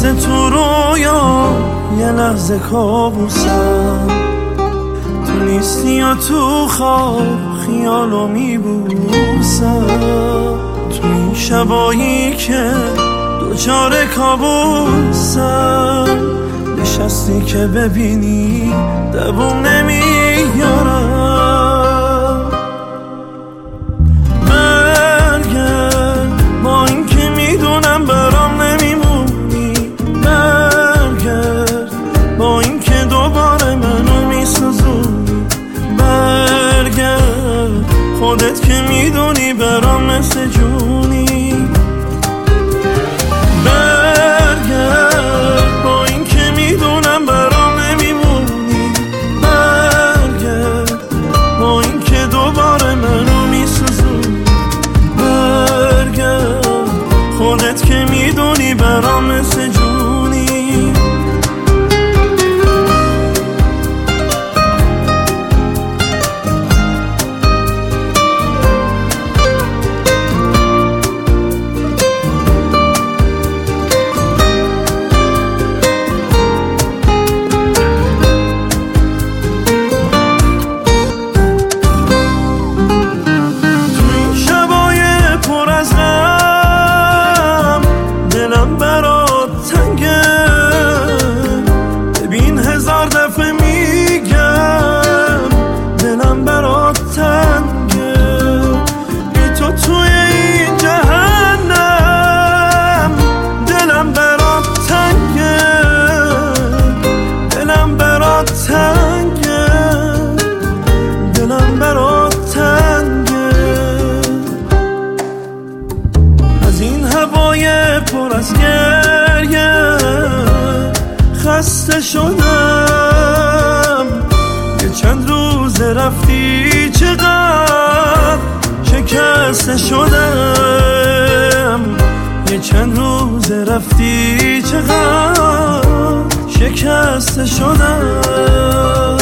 لحظه تو رویا، یه لحظه کابوسم. تو نیستی یا تو خواب خیالو میبوسم. تو این شبایی که دوچار کابوسم، نشستی که ببینی دووم نمیارم. برگرد با این که میدونم برام نمیمونی. برگرد با این که دوباره منو میسوزونی. برگرد خودت که میدونی برام مثل جونی. برگرد با این که میدونم برام نمیمونی. برگرد با این که دوباره منو میسوزونی. برگرد خودت که میدونی برام مثل جونی. از این هوای پر از گریه خسته شدم. یه چند روز رفتی چقدر شکسته شدم. یه چند روز رفتی چقدر شکسته شدم.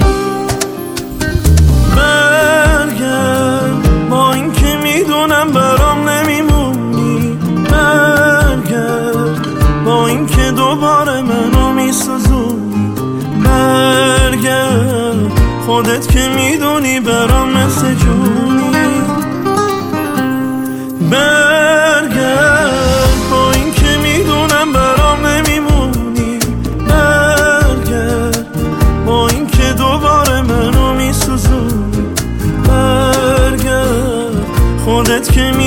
برگرد با این که میدونم برام نمیمونی. برگرد با این که دوباره منو میسوزونی. برگرد خودت که میدونی برام مثل جونی. برگرد با این که میدونم برام نمیمونی. برگرد با این که دوباره منو میسوزونی. برگرد خودت که